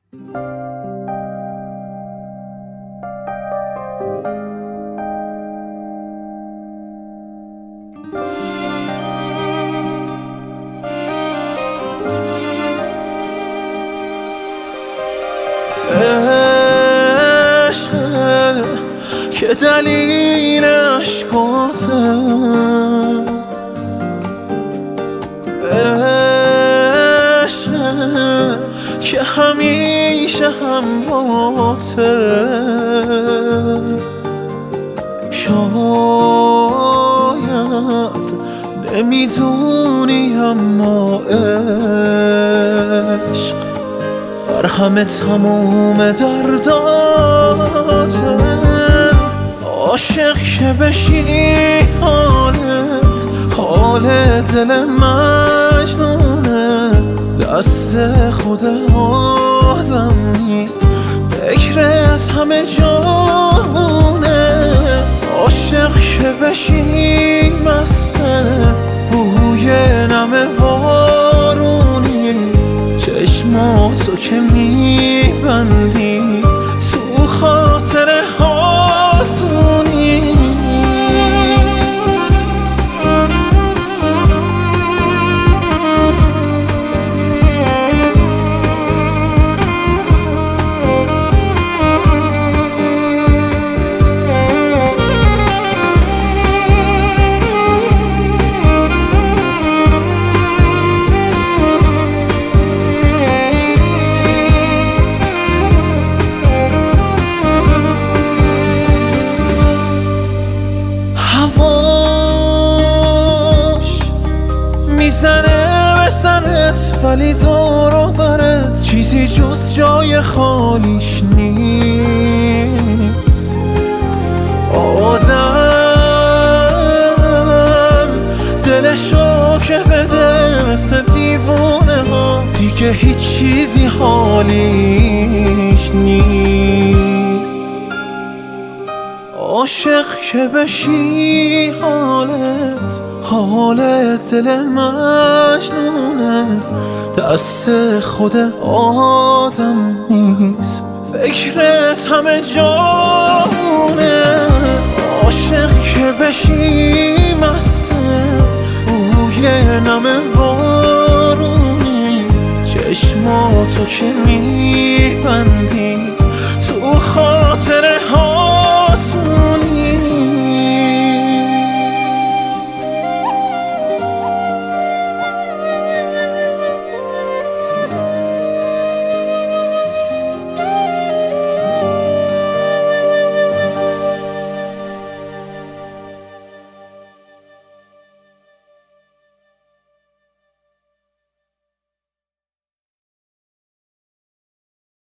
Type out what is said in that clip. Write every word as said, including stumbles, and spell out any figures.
عشق که دلیل عشقاته، عشق که همیشه همراهته. شاید نمیدونی اما عشق بر همه تموم درداته. عاشق که بشی حالت حال دل مجنونه، دست خود آدم نیست فکرت همه جامونه. عاشق که بشی مسته بوی نم بارونی، چشماتو که میبندی تو خاطر هاتونی. هواش میزنه به سرت ولی دور و برت چیزی جز جای خالیش نیست. آدم دلشو که بده مثل دیوونه ها، دیگه هیچ چیزی حالیش نیست. عاشق که بشی حالت حالت دل مجنونه، دست خود آدم نیست فکرت همه جامونه. عاشق که بشی مسته بوی نم بارونی، چشماتو که میبندی